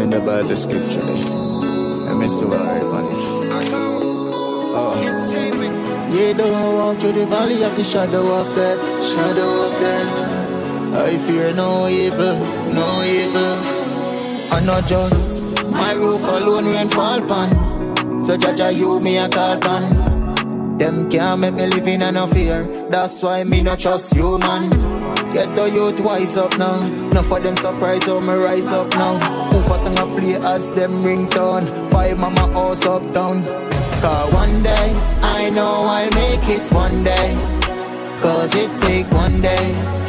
in the Bible scripture. I miss the word on it. Yeah, don't walk through the valley of the shadow of death, shadow of death. I fear no evil, no evil. I not just my roof alone rain fall pan. So Jaja you me a call pan. Them can't make me live in no fear. That's why me not trust you, man. Get the youth wise up now. Enough for them surprise how me rise up now. Who for song a play as them ringtone. Buy mama house uptown. Cause one day I know I'll make it one day. Cause it take one day.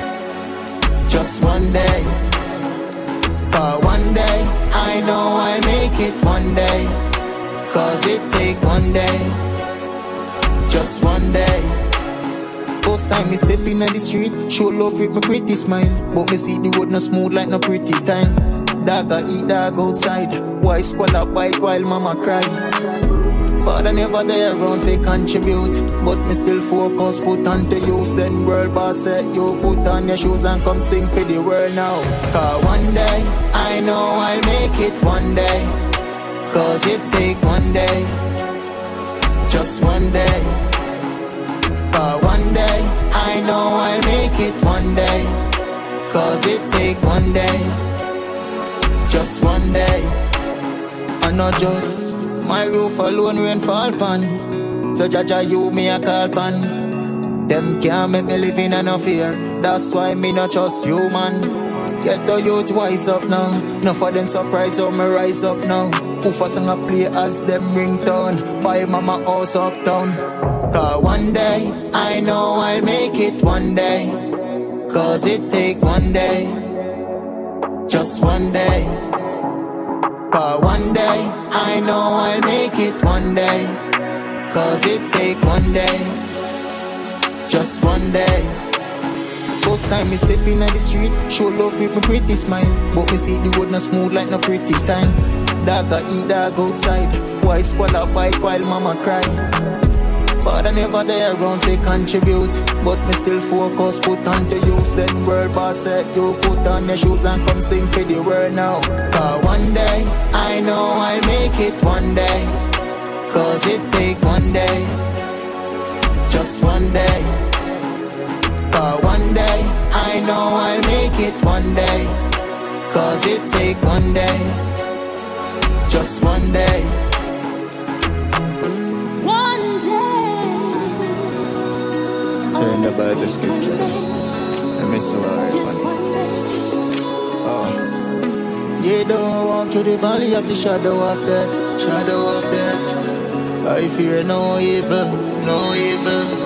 Just one day. Cause one day I know I'll make it one day. Cause it take one day. Just one day. First time me step in the street, show love with my pretty smile. But me see the road no smooth like no pretty time. Dog a eat dog outside. Why squall bite while mama cry? Father never there around to contribute. But me still focus, put on to use. Then world boss said you put on your shoes and come sing for the world now. Cause one day, I know I'll make it one day. Cause it take one day. Just one day. Cause one day, I know I'll make it one day. Cause it take one day. Just one day. I not just my roof alone rain fall pan. So Jaja you me a call pan. Them can't make me live in no fear. That's why me not trust you, man. Get the youth wise up now. Enough for them surprise how me rise up now. Who for song a play as them ringtone. Buy mama house uptown. Cause one day I know I'll make it one day. Cause it take one day. Just one day. Cause one day I know I'll make it one day. Cause it take one day. Just one day. First time me step in the street, show love with my pretty smile. But me see the road no smooth like no pretty time. Dog a eat dog outside. Why squall bite while mama cry? Father never there around to contribute. But me still focus, put on to use. Then world boss said you put on your shoes and come sing for the world now. Cause one day, I know I'll make it one day. Cause it take one day. Just one day. Cause one day, I know I'll make it one day. Cause it take one day. Just one day. In the Bible scripture, I miss the word on it. Yeah, don't walk through the valley of the shadow of death, shadow of death. I fear no evil, no evil.